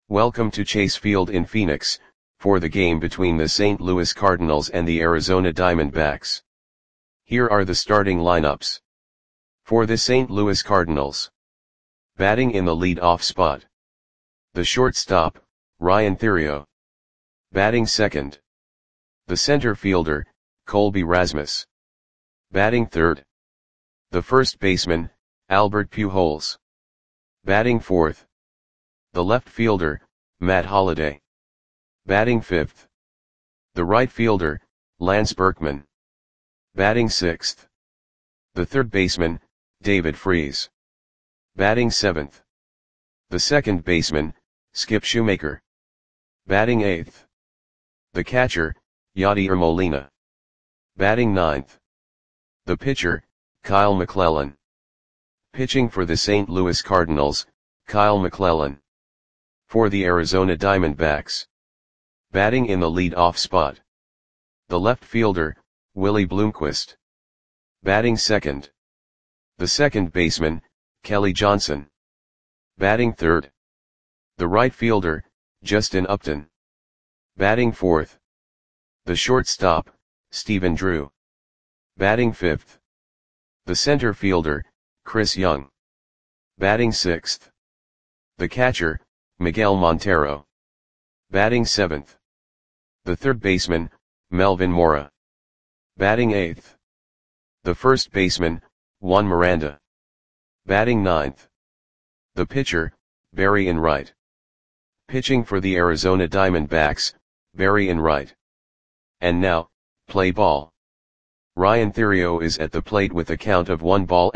Welcome to Chase Field in Phoenix, for the game between the St. Louis Cardinals and the Arizona Diamondbacks. Here are the starting lineups. For the St. Louis Cardinals. Batting in the lead-off spot. The shortstop, Ryan Theriot. Batting second. The center fielder, Colby Rasmus. Batting third. The first baseman, Albert Pujols. Batting fourth. The left fielder, Matt Holliday. Batting fifth. The right fielder, Lance Berkman. Batting sixth. The third baseman, David Freese. Batting seventh. The second baseman, Skip Shoemaker. Batting eighth. The catcher, Yadier Molina. Batting ninth. The pitcher, Kyle McClellan. Pitching for the St. Louis Cardinals, Kyle McClellan. For the Arizona Diamondbacks. Batting in the lead-off spot. The left fielder, Willie Bloomquist. Batting second. The second baseman, Kelly Johnson. Batting third. The right fielder, Justin Upton. Batting fourth. The shortstop, Stephen Drew. Batting fifth. The center fielder, Chris Young. Batting sixth. The catcher, Miguel Montero. Batting seventh. The third baseman, Melvin Mora. Batting eighth. The first baseman, Juan Miranda. Batting ninth. The pitcher, Barry Enright. Pitching for the Arizona Diamondbacks, Barry Enright. And now, play ball. Ryan Theriot is at the plate with a count of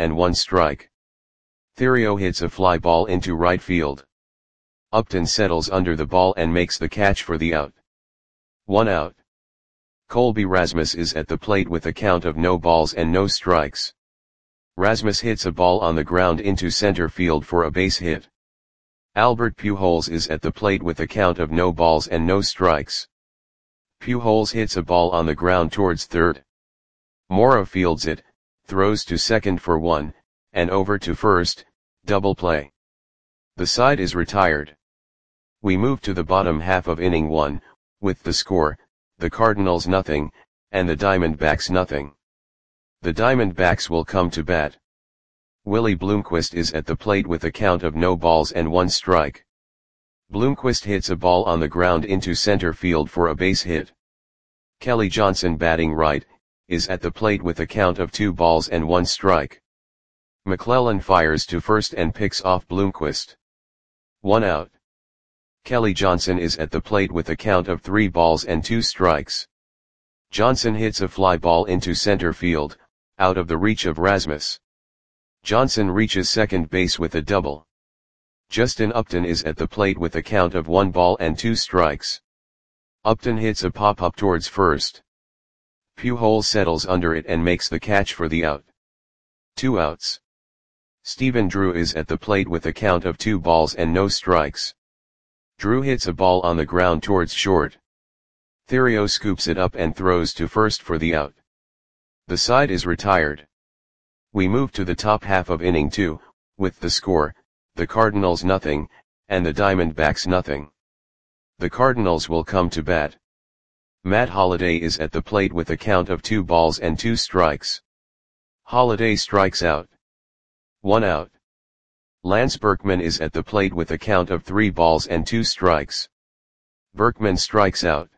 1-1 Theriot hits a fly ball into right field. Upton settles under the ball and makes the catch for the out. 1 out. Colby Rasmus is at the plate with a count of no balls and no strikes. Rasmus hits a ball on the ground into center field for a base hit. Albert Pujols is at the plate with a count of no balls and no strikes. Pujols hits a ball on the ground towards third. Mora fields it, throws to second for 1, and over to first, double play. The side is retired. We move to the bottom half of inning 1, with the score, the Cardinals nothing, and the Diamondbacks nothing. The Diamondbacks will come to bat. Willie Bloomquist is at the plate with a count of no balls and 1 strike. Bloomquist hits a ball on the ground into center field for a base hit. Kelly Johnson, batting right, is at the plate with a count of 2 balls and 1 strike. McClellan fires to first and picks off Bloomquist. 1 out. Kelly Johnson is at the plate with a count of 3 balls and 2 strikes. Johnson hits a fly ball into center field, out of the reach of Rasmus. Johnson reaches second base with a double. Justin Upton is at the plate with a count of 1 ball and 2 strikes. Upton hits a pop-up towards first. Pujols settles under it and makes the catch for the out. 2 outs. Stephen Drew is at the plate with a count of 2 balls and no strikes. Drew hits a ball on the ground towards short. Theriot scoops it up and throws to first for the out. The side is retired. We move to the top half of inning 2, with the score, the Cardinals nothing, and the Diamondbacks nothing. The Cardinals will come to bat. Matt Holliday is at the plate with a count of 2 balls and 2 strikes. Holliday strikes out. 1 out. Lance Berkman is at the plate with a count of 3 balls and 2 strikes. Berkman strikes out.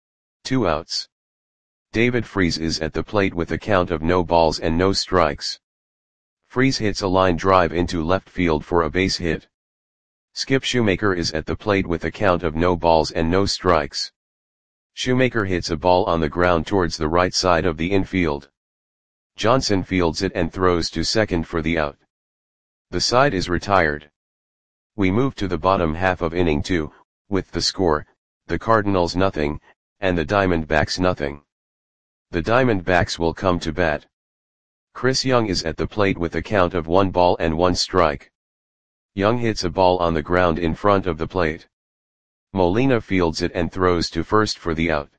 2 outs. David Freese is at the plate with a count of no balls and no strikes. Freese hits a line drive into left field for a base hit. Skip Shoemaker is at the plate with a count of no balls and no strikes. Shoemaker hits a ball on the ground towards the right side of the infield. Johnson fields it and throws to second for the out. The side is retired. We move to the bottom half of inning 2, with the score, the Cardinals nothing, and the Diamondbacks nothing. The Diamondbacks will come to bat. Chris Young is at the plate with a count of 1 ball and 1 strike. Young hits a ball on the ground in front of the plate. Molina fields it and throws to first for the out.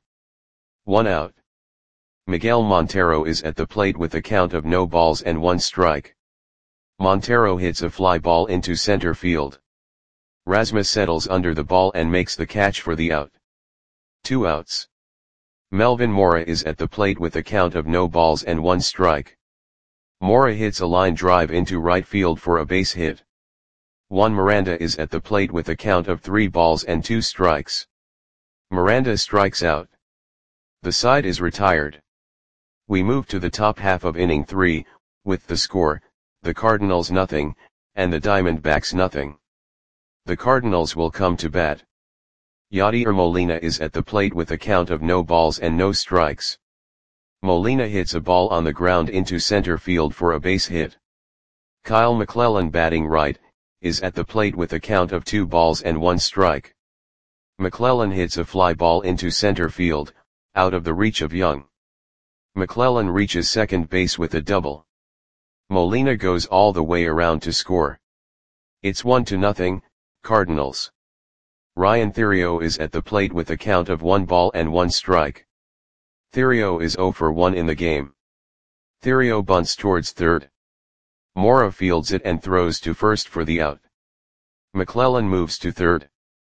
1 out. Miguel Montero is at the plate with a count of no balls and 1 strike. Montero hits a fly ball into center field. Rasmus settles under the ball and makes the catch for the out. 2 outs. Melvin Mora is at the plate with a count of no balls and 1 strike. Mora hits a line drive into right field for a base hit. Juan Miranda is at the plate with a count of 3 balls and 2 strikes. Miranda strikes out. The side is retired. We move to the top half of inning 3, with the score, the Cardinals nothing, and the Diamondbacks nothing. The Cardinals will come to bat. Yadier Molina is at the plate with a count of no balls and no strikes. Molina hits a ball on the ground into center field for a base hit. Kyle McClellan, batting right, is at the plate with a count of 2 balls and 1 strike. McClellan hits a fly ball into center field, out of the reach of Young. McClellan reaches second base with a double. Molina goes all the way around to score. It's 1-0, Cardinals. Ryan Theriot is at the plate with a count of 1 ball and 1 strike. Theriot is 0 for 1 in the game. Theriot bunts towards third. Mora fields it and throws to first for the out. McClellan moves to third.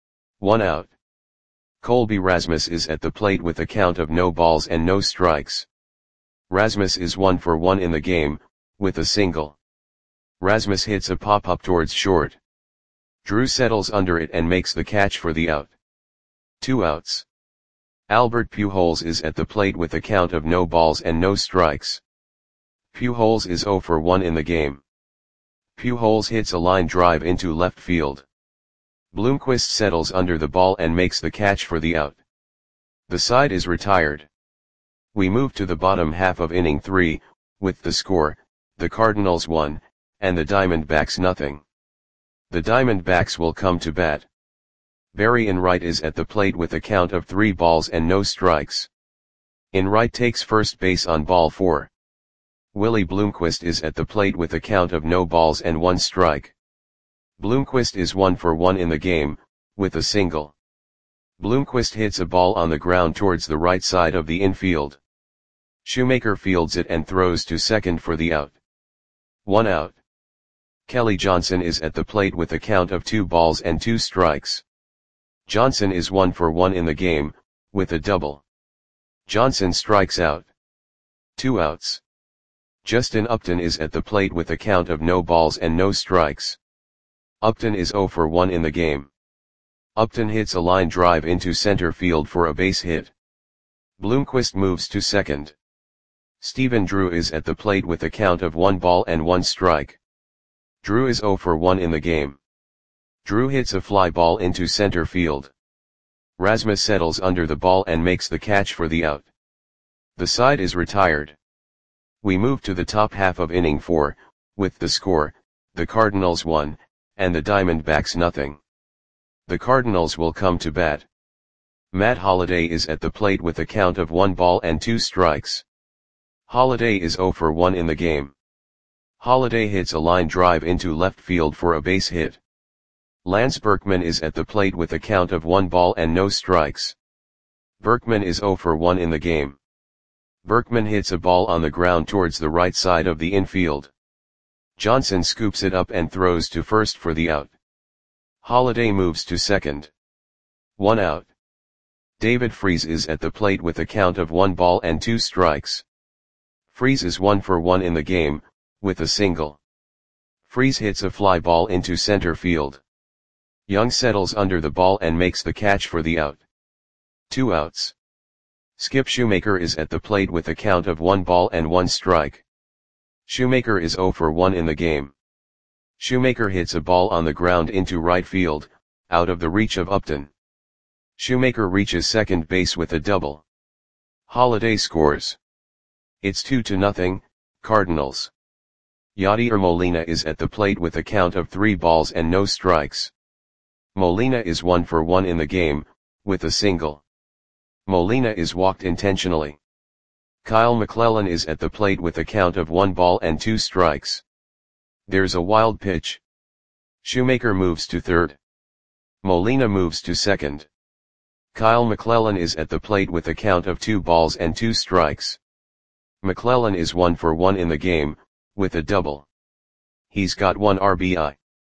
1 out. Colby Rasmus is at the plate with a count of no balls and no strikes. Rasmus is 1 for 1 in the game, with a single. Rasmus hits a pop-up towards short. Drew settles under it and makes the catch for the out. 2 outs. Albert Pujols is at the plate with a count of no balls and no strikes. Pujols is 0 for 1 in the game. Pujols hits a line drive into left field. Bloomquist settles under the ball and makes the catch for the out. The side is retired. We move to the bottom half of inning 3, with the score, the Cardinals 1, and the Diamondbacks nothing. The Diamondbacks will come to bat. Barry Enright is at the plate with a count of 3 balls and no strikes. Enright takes first base on ball 4. Willie Bloomquist is at the plate with a count of no balls and 1 strike. Bloomquist is 1 for 1 in the game, with a single. Bloomquist hits a ball on the ground towards the right side of the infield. Shoemaker fields it and throws to second for the out. 1 out. Kelly Johnson is at the plate with a count of 2 balls and 2 strikes. Johnson is 1 for 1 in the game, with a double. Johnson strikes out. 2 outs. Justin Upton is at the plate with a count of no balls and no strikes. Upton is 0 for 1 in the game. Upton hits a line drive into center field for a base hit. Bloomquist moves to second. Stephen Drew is at the plate with a count of 1 ball and 1 strike. Drew is 0 for 1 in the game. Drew hits a fly ball into center field. Rasmus settles under the ball and makes the catch for the out. The side is retired. We move to the top half of inning 4, with the score, the Cardinals 1, and the Diamondbacks nothing. The Cardinals will come to bat. Matt Holliday is at the plate with a count of 1 ball and 2 strikes. Holliday is 0 for 1 in the game. Holliday hits a line drive into left field for a base hit. Lance Berkman is at the plate with a count of 1 ball and no strikes. Berkman is 0 for 1 in the game. Berkman hits a ball on the ground towards the right side of the infield. Johnson scoops it up and throws to first for the out. Holliday moves to second. 1 out. David Freese is at the plate with a count of 1 ball and 2 strikes. Freese is 1 for 1 in the game, with a single. Freese hits a fly ball into center field. Young settles under the ball and makes the catch for the out. 2 outs. Skip Shoemaker is at the plate with a count of 1 ball and 1 strike. Shoemaker is 0 for 1 in the game. Shoemaker hits a ball on the ground into right field, out of the reach of Upton. Shoemaker reaches second base with a double. Holliday scores. It's 2-0, Cardinals. Yadier Molina is at the plate with a count of 3 balls and no strikes. Molina is 1 for 1 in the game, with a single. Molina is walked intentionally. Kyle McClellan is at the plate with a count of 1 ball and 2 strikes. There's a wild pitch. Shoemaker moves to third. Molina moves to second. Kyle McClellan is at the plate with a count of 2 balls and 2 strikes. McClellan is 1 for 1 in the game, with a double. He's got 1 RBI.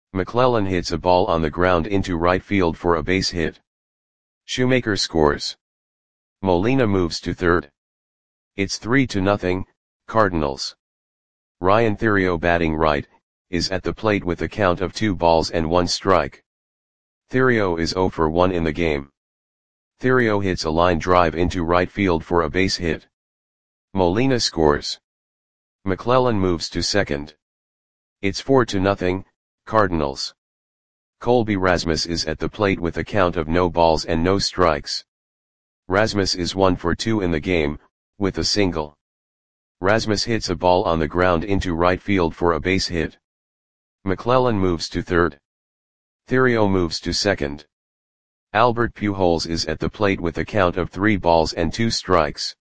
McClellan hits a ball on the ground into right field for a base hit. Shoemaker scores. Molina moves to third. It's 3-0, Cardinals. Ryan Theriot, batting right, is at the plate with a count of 2 balls and 1 strike. Theriot is 0 for 1 in the game. Theriot hits a line drive into right field for a base hit. Molina scores. McClellan moves to second. It's 4-0, Cardinals. Colby Rasmus is at the plate with a count of no balls and no strikes. Rasmus is 1 for 2 in the game, with a single. Rasmus hits a ball on the ground into right field for a base hit. McClellan moves to third. Theriot moves to second. Albert Pujols is at the plate with a count of 3 balls and 2 strikes.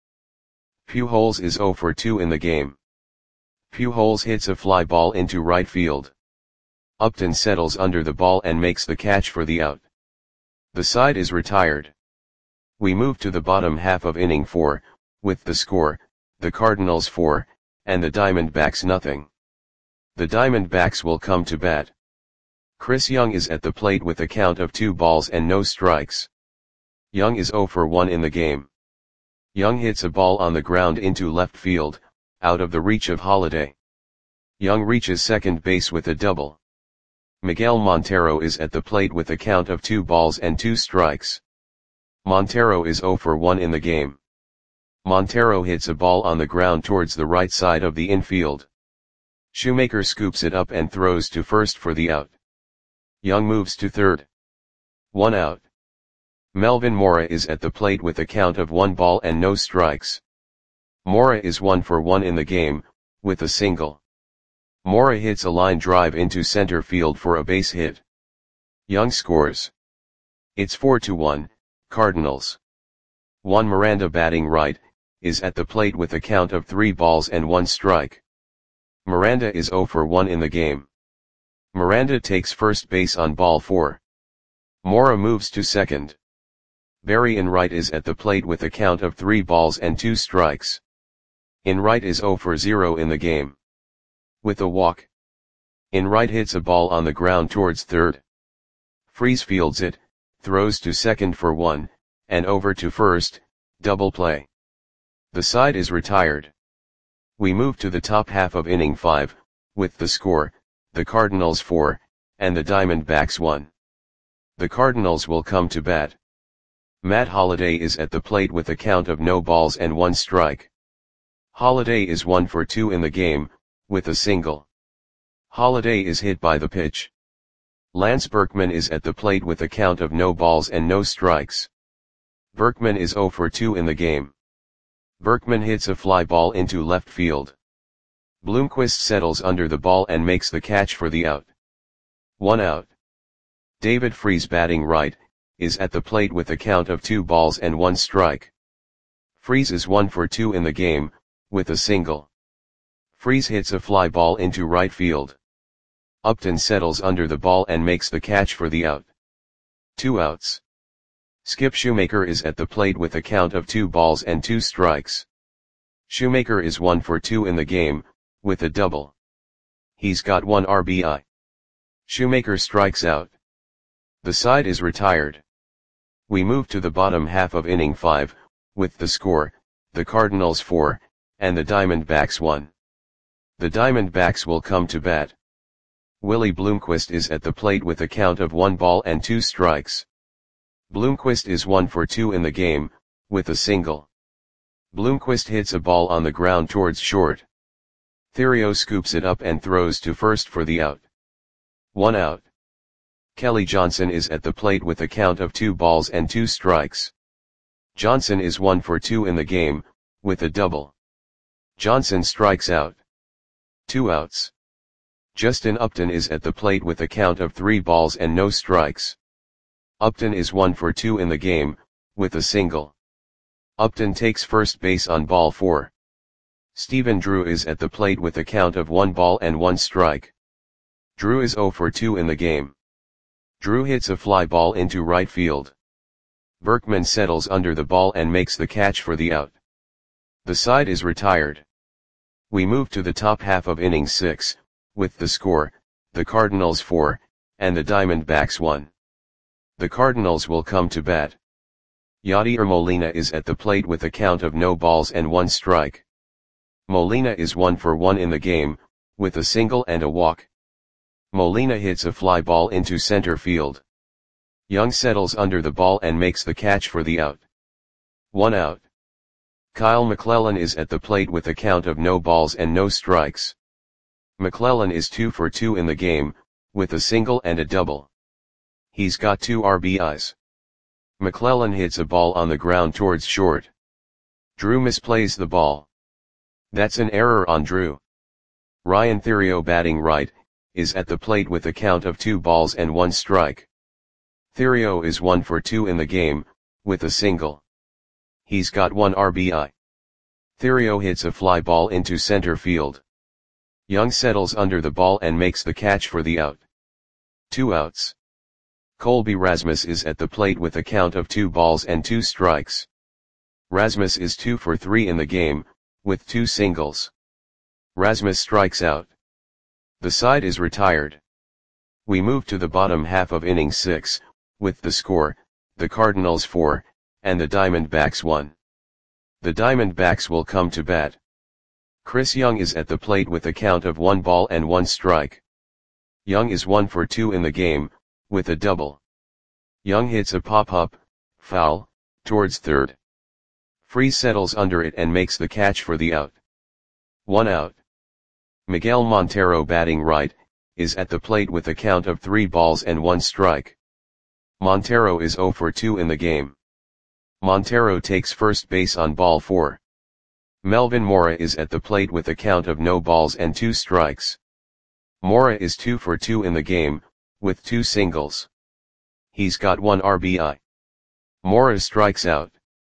Pujols is 0 for 2 in the game. Pujols hits a fly ball into right field. Upton settles under the ball and makes the catch for the out. The side is retired. We move to the bottom half of inning 4, with the score, the Cardinals 4, and the Diamondbacks nothing. The Diamondbacks will come to bat. Chris Young is at the plate with a count of 2 balls and no strikes. Young is 0 for 1 in the game. Young hits a ball on the ground into left field, out of the reach of Holliday. Young reaches second base with a double. Miguel Montero is at the plate with a count of 2 balls and 2 strikes. Montero is 0 for 1 in the game. Montero hits a ball on the ground towards the right side of the infield. Shoemaker scoops it up and throws to first for the out. Young moves to third. 1 out. Melvin Mora is at the plate with a count of 1 ball and no strikes. Mora is 1 for 1 in the game, with a single. Mora hits a line drive into center field for a base hit. Young scores. It's 4-1, Cardinals. Juan Miranda, batting right, is at the plate with a count of 3 balls and 1 strike. Miranda is 0 for 1 in the game. Miranda takes first base on ball 4. Mora moves to second. Barry Enright is at the plate with a count of 3 balls and 2 strikes. Enright is 0 for 0 in the game. With a walk, Enright hits a ball on the ground towards third. Freese fields it, throws to second for 1, and over to first, double play. The side is retired. We move to the top half of inning 5, with the score, the Cardinals 4, and the Diamondbacks 1. The Cardinals will come to bat. Matt Holliday is at the plate with a count of no balls and 1 strike. Holliday is 1 for 2 in the game, with a single. Holliday is hit by the pitch. Lance Berkman is at the plate with a count of no balls and no strikes. Berkman is 0 for 2 in the game. Berkman hits a fly ball into left field. Bloomquist settles under the ball and makes the catch for the out. 1 out. David Freese, batting right, is at the plate with a count of 2 balls and 1 strike. Freese is 1 for 2 in the game, with a single. Freese hits a fly ball into right field. Upton settles under the ball and makes the catch for the out. 2 outs. Skip Shoemaker is at the plate with a count of 2 balls and 2 strikes. Shoemaker is 1 for 2 in the game, with a double. He's got 1 RBI. Shoemaker strikes out. The side is retired. We move to the bottom half of inning 5, with the score, the Cardinals 4, and the Diamondbacks 1. The Diamondbacks will come to bat. Willie Bloomquist is at the plate with a count of 1 ball and 2 strikes. Bloomquist is 1 for 2 in the game, with a single. Bloomquist hits a ball on the ground towards short. Theriot scoops it up and throws to first for the out. 1 out. Kelly Johnson is at the plate with a count of 2 balls and 2 strikes. Johnson is 1 for 2 in the game, with a double. Johnson strikes out. 2 outs. Justin Upton is at the plate with a count of 3 balls and no strikes. Upton is 1 for 2 in the game, with a single. Upton takes first base on ball 4. Stephen Drew is at the plate with a count of 1 ball and 1 strike. Drew is 0 for 2 in the game. Drew hits a fly ball into right field. Berkman settles under the ball and makes the catch for the out. The side is retired. We move to the top half of inning 6, with the score, the Cardinals 4, and the Diamondbacks 1. The Cardinals will come to bat. Yadier Molina is at the plate with a count of no balls and 1 strike. Molina is 1 for 1 in the game, with a single and a walk. Molina hits a fly ball into center field. Young settles under the ball and makes the catch for the out. 1 out. Kyle McClellan is at the plate with a count of no balls and no strikes. McClellan is 2 for 2 in the game, with a single and a double. He's got 2 RBIs. McClellan hits a ball on the ground towards short. Drew misplays the ball. That's an error on Drew. Ryan Theriot, batting right, is at the plate with a count of 2 balls and 1 strike. Theriot is 1 for 2 in the game, with a single. He's got 1 RBI. Theriot hits a fly ball into center field. Young settles under the ball and makes the catch for the out. 2 outs. Colby Rasmus is at the plate with a count of 2 balls and 2 strikes. Rasmus is 2 for 3 in the game, with 2 singles. Rasmus strikes out. The side is retired. We move to the bottom half of inning 6, with the score, the Cardinals 4, and the Diamondbacks 1. The Diamondbacks will come to bat. Chris Young is at the plate with a count of 1 ball and 1 strike. Young is 1 for 2 in the game, with a double. Young hits a pop-up, foul, towards third. Freese settles under it and makes the catch for the out. 1 out. Miguel Montero, batting right, is at the plate with a count of 3 balls and 1 strike. Montero is 0 for 2 in the game. Montero takes first base on ball 4. Melvin Mora is at the plate with a count of no balls and 2 strikes. Mora is 2 for 2 in the game, with 2 singles. He's got 1 RBI. Mora strikes out.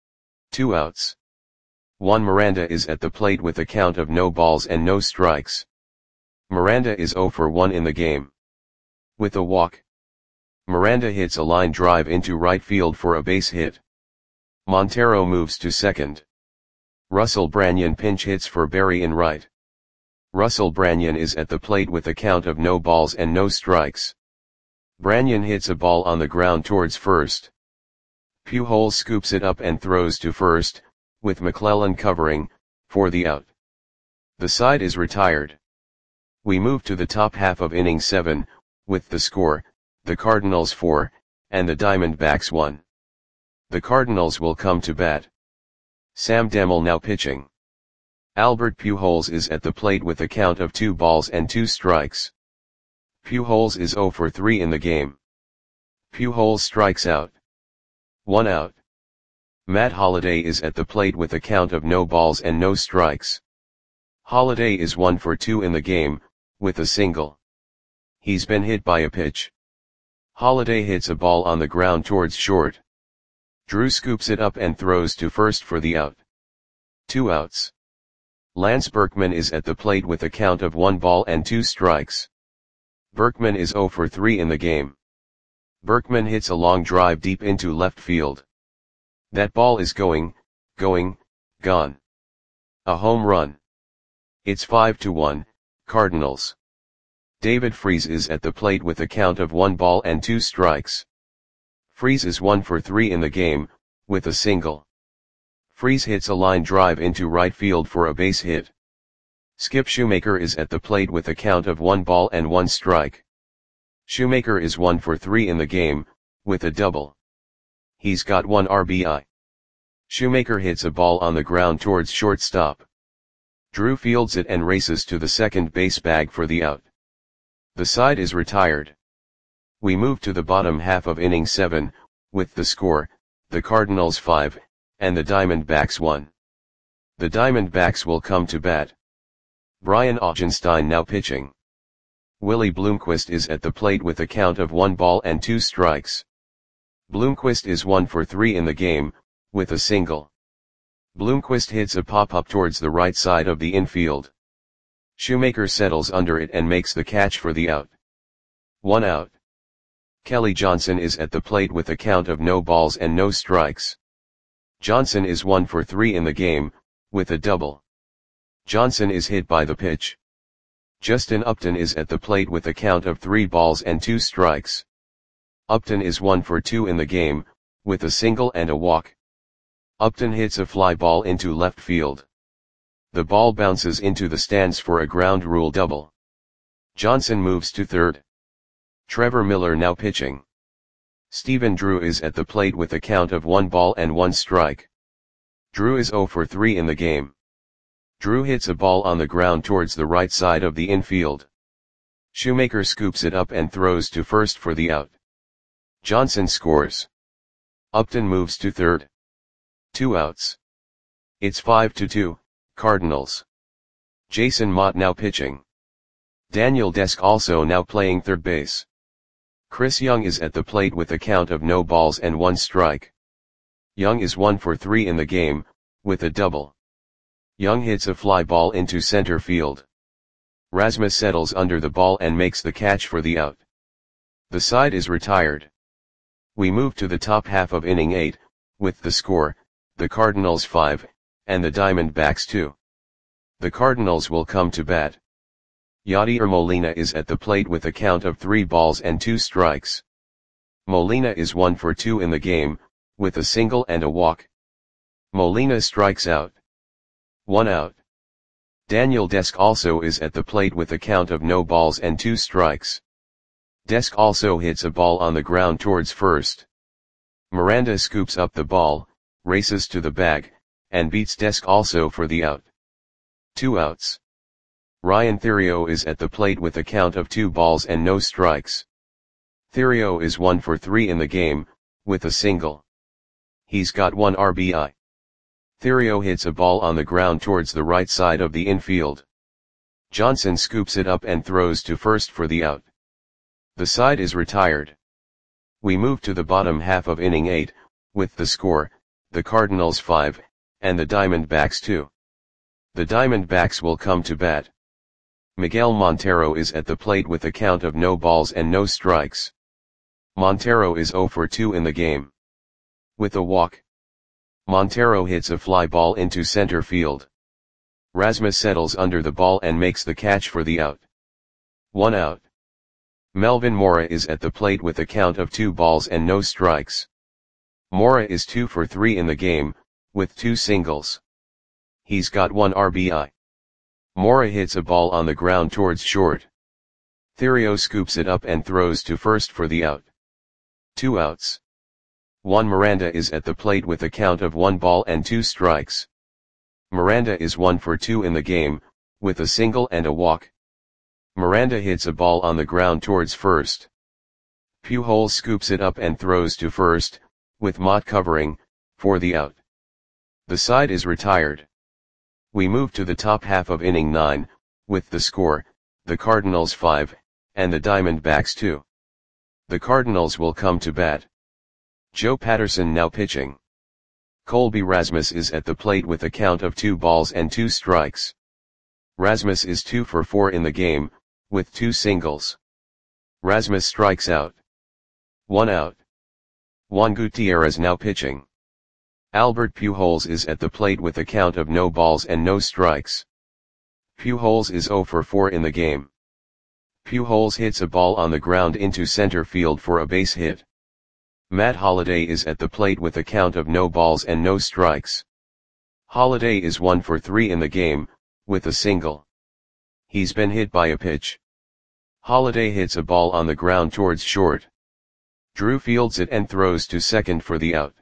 2 outs. Juan Miranda is at the plate with a count of no balls and no strikes. Miranda is 0 for 1 in the game. With a walk. Miranda hits a line drive into right field for a base hit. Montero moves to second. Russell Branyan pinch hits for Berry in right. Russell Branyan is at the plate with a count of no balls and no strikes. Branyan hits a ball on the ground towards first. Pujols scoops it up and throws to first, with McClellan covering, for the out. The side is retired. We move to the top half of inning 7, with the score, the Cardinals 4, and the Diamondbacks 1. The Cardinals will come to bat. Sam Demel now pitching. Albert Pujols is at the plate with a count of 2 balls and 2 strikes. Pujols is 0 for 3 in the game. Pujols strikes out. 1 out. Matt Holliday is at the plate with a count of no balls and no strikes. Holliday is 1 for 2 in the game, with a single. He's been hit by a pitch. Holliday hits a ball on the ground towards short. Drew scoops it up and throws to first for the out. 2 outs. Lance Berkman is at the plate with a count of 1 ball and 2 strikes. Berkman is 0 for 3 in the game. Berkman hits a long drive deep into left field. That ball is gone. A home run. It's 5-1, Cardinals. David Freese is at the plate with a count of 1 ball and 2 strikes. Freese is 1 for 3 in the game, with a single. Freese hits a line drive into right field for a base hit. Skip Shoemaker is at the plate with a count of 1 ball and 1 strike. Shoemaker is 1 for 3 in the game, with a double. He's got 1 RBI. Shoemaker hits a ball on the ground towards shortstop. Drew fields it and races to the second base bag for the out. The side is retired. We move to the bottom half of inning 7, with the score, the Cardinals 5, and the Diamondbacks 1. The Diamondbacks will come to bat. Brian Augenstein now pitching. Willie Bloomquist is at the plate with a count of 1 ball and 2 strikes. Bloomquist is 1 for 3 in the game, with a single. Bloomquist hits a pop-up towards the right side of the infield. Shoemaker settles under it and makes the catch for the out. 1 out. Kelly Johnson is at the plate with a count of no balls and no strikes. Johnson is 1 for 3 in the game, with a double. Johnson is hit by the pitch. Justin Upton is at the plate with a count of 3 balls and 2 strikes. Upton is 1 for 2 in the game, with a single and a walk. Upton hits a fly ball into left field. The ball bounces into the stands for a ground rule double. Johnson moves to third. Trevor Miller now pitching. Stephen Drew is at the plate with a count of 1 ball and 1 strike. Drew is 0 for 3 in the game. Drew hits a ball on the ground towards the right side of the infield. Shoemaker scoops it up and throws to first for the out. Johnson scores. Upton moves to third. 2 outs. It's 5-2, Cardinals. Jason Mott now pitching. Daniel Desk also now playing third base. Chris Young is at the plate with a count of no balls and 1 strike. Young is 1 for 3 in the game, with a double. Young hits a fly ball into center field. Rasmus settles under the ball and makes the catch for the out. The side is retired. We move to the top half of inning 8, with the score, the Cardinals 5, and the Diamondbacks 2. The Cardinals will come to bat. Yadier Molina is at the plate with a count of 3 balls and 2 strikes. Molina is 1 for 2 in the game, with a single and a walk. Molina strikes out. 1 out. Daniel Desk also is at the plate with a count of no balls and 2 strikes. Desk also hits a ball on the ground towards first. Miranda scoops up the ball, races to the bag, and beats Desk also for the out. 2 outs. Ryan Theriot is at the plate with a count of 2 balls and no strikes. Theriot is 1 for 3 in the game, with a single. He's got 1 RBI. Theriot hits a ball on the ground towards the right side of the infield. Johnson scoops it up and throws to first for the out. The side is retired. We move to the bottom half of inning 8, with the score, the Cardinals 5, and the Diamondbacks 2. The Diamondbacks will come to bat. Miguel Montero is at the plate with a count of no balls and no strikes. Montero is 0 for 2 in the game. With a walk. Montero hits a fly ball into center field. Rasmus settles under the ball and makes the catch for the out. 1 out. Melvin Mora is at the plate with a count of 2 balls and no strikes. Mora is 2 for 3 in the game, with 2 singles. He's got 1 RBI. Mora hits a ball on the ground towards short. Theriot scoops it up and throws to first for the out. 2 outs. Juan Miranda is at the plate with a count of 1 ball and 2 strikes. Miranda is 1 for 2 in the game, with a single and a walk. Miranda hits a ball on the ground towards first. Pujols scoops it up and throws to first, with Mott covering, for the out. The side is retired. We move to the top half of inning 9, with the score, the Cardinals 5, and the Diamondbacks 2. The Cardinals will come to bat. Joe Patterson now pitching. Colby Rasmus is at the plate with a count of 2 balls and 2 strikes. Rasmus is 2 for 4 in the game, with 2 singles. Rasmus strikes out. 1 out. Juan Gutierrez now pitching. Albert Pujols is at the plate with a count of no balls and no strikes. Pujols is 0 for 4 in the game. Pujols hits a ball on the ground into center field for a base hit. Matt Holliday is at the plate with a count of no balls and no strikes. Holliday is 1 for 3 in the game, with a single. He's been hit by a pitch. Holliday hits a ball on the ground towards short. Drew fields it and throws to second for the out.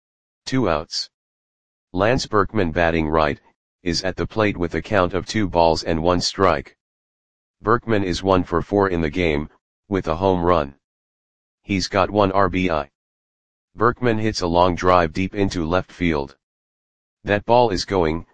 2 outs. Lance Berkman batting right, is at the plate with a count of 2 balls and 1 strike. Berkman is 1 for 4 in the game, with a home run. He's got 1 RBI. Berkman hits a long drive deep into left field. That ball is gone.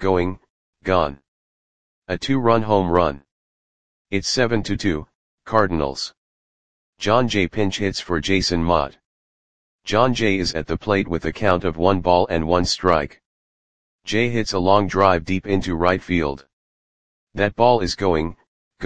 A 2-run home run. It's 7-2, Cardinals. John Jay pinch hits for Jason Mott. John Jay is at the plate with a count of 1 ball and 1 strike. Jay hits a long drive deep into right field. That ball is gone.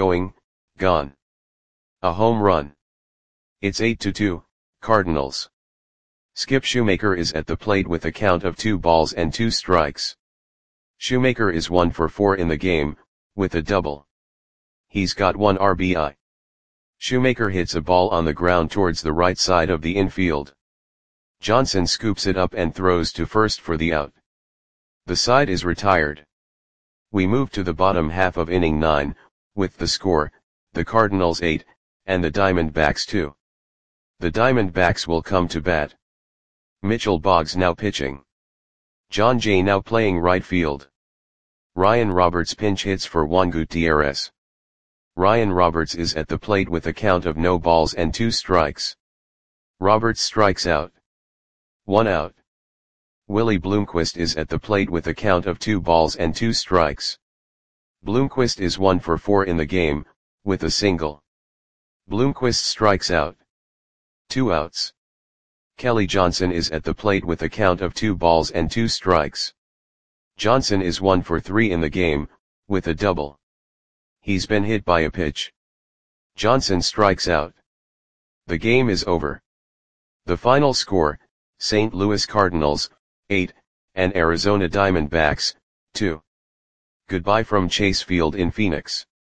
A home run. It's 8-2, Cardinals. Skip Shoemaker is at the plate with a count of 2 balls and 2 strikes. Shoemaker is 1 for 4 in the game, with a double. He's got 1 RBI. Shoemaker hits a ball on the ground towards the right side of the infield. Johnson scoops it up and throws to first for the out. The side is retired. We move to the bottom half of inning 9, with the score, the Cardinals 8, and the Diamondbacks 2. The Diamondbacks will come to bat. Mitchell Boggs now pitching. John Jay now playing right field. Ryan Roberts pinch hits for Juan Gutierrez. Ryan Roberts is at the plate with a count of no balls and 2 strikes. Roberts strikes out. 1 out. Willie Bloomquist is at the plate with a count of 2 balls and 2 strikes. Bloomquist is 1 for 4 in the game, with a single. Bloomquist strikes out. 2 outs. Kelly Johnson is at the plate with a count of 2 balls and 2 strikes. Johnson is 1 for 3 in the game, with a double. He's been hit by a pitch. Johnson strikes out. The game is over. The final score, St. Louis Cardinals, 8, and Arizona Diamondbacks, 2. Goodbye from Chase Field in Phoenix.